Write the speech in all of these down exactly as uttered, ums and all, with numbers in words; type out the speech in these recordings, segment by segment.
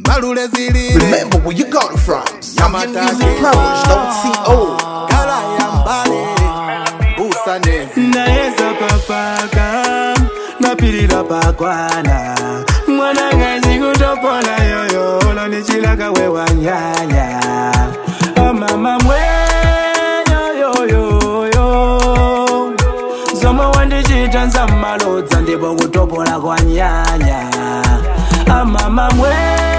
Remember where you got it from. Zambian Music Powers, don't see old. Naeza papaka napirira pakwana mwana ngazi kutopola yoyo lonichilaka wewa nyanya mama mwe yoyoyo zoma wandichita nzamalodza ndipo kutopola kwa nyanya mama mwe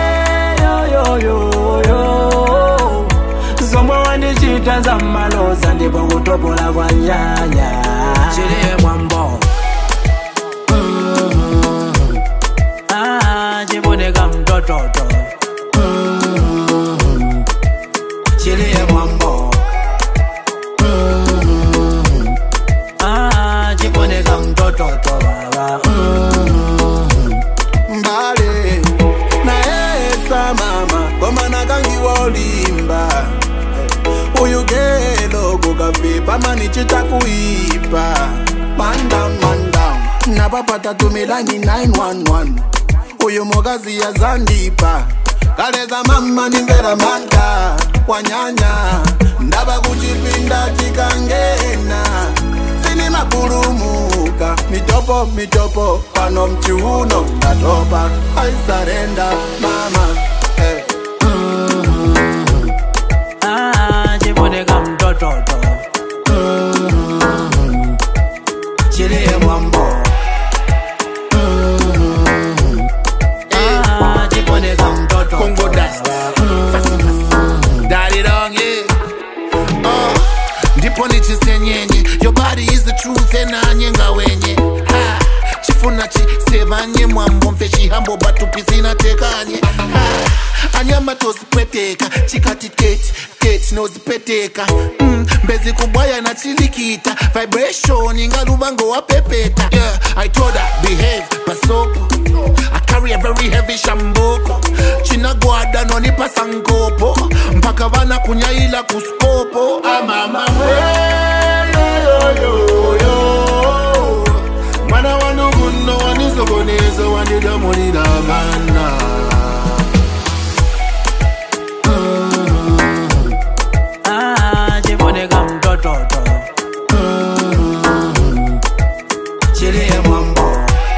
yoyoyo zoma wandichita nzamalodza ndipo kutopola kwa nyanya chile mwambo mm-hmm. Ah, chiboneka mtototo mm-hmm. Chile mwambo mm-hmm. Ah, chiboneka mtototo baba mm-hmm. Mbale na esa mama kwa nakangiwa olimba uyu gelo kukavipa manichita kuipa. Man down, man down napapata tumilani nine one one uyu mogazi ya zandipa kaleza mama nimvera manda wanyanya ndaba kuchipinda chikangena sini makurumuka mitopo mitopo pano mchiuno ndatopa I surrender mama hey. Mm-hmm. Ah, chiboneka mtototo mm-hmm. Chile mwambo mm-hmm. Ah, chiboneka mtototo Congo dust mm-hmm. Daddy dog, yeah. uh, Ndipo nichisenyenye your body is the truth ena nyenga wenye ha. Chifuna chisebanye mwambo mfeshi hambo batu pisina tekanye ha. Anyama tozipweteka chikati tete tete nozipeteka mm, mbezi kubwaya na chilikita vibration ingalubango wapepeta yeah, I told her behave pasopo I carry a very heavy shamboko china guada noni pasangopo mpaka vana kunyaila kuskopo amama yo yo yo mwana wanuguno wanisogonezo wanidamulira bana. Mtototo mm-hmm. Chile mwambo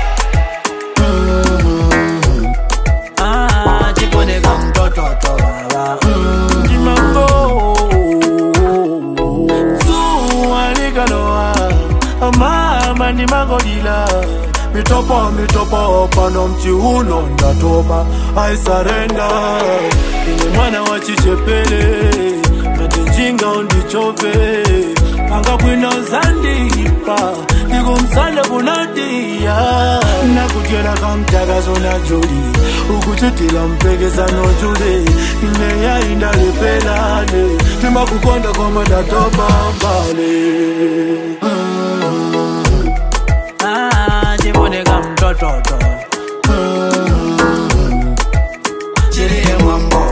mm-hmm. Ah, chiboneka mtototo baba mm-hmm. Jimango Zuwa ligaloa mama ni magolila mitopo mitopo pano mchiuno ndatopa I surrender ni mwana wa chichepele Jinga undichove Panga kwino zandipa Digo msale kunadia Nakujela kamtagazo na jodi Ukuchutila mpegeza no jude Imeya indalepelane Tima kukonda kwa mada toba mbale mm-hmm. Ah, jiboneka mtototo mm-hmm. Chile mwambo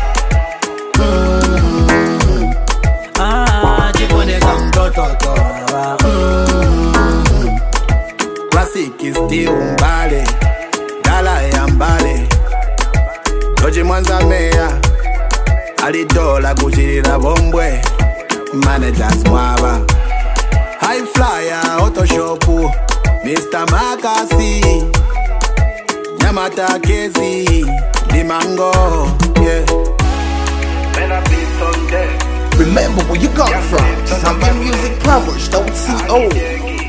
Klasiki still mbale Dala ya mbale Doji mwanza meya Alidola kuchirira bombwe Managers mwaba High flyer auto shopu Mister Makasi Nyamata Kezi Limango yeah. Remember where you got it from. Zambian Music Powers, don't see old.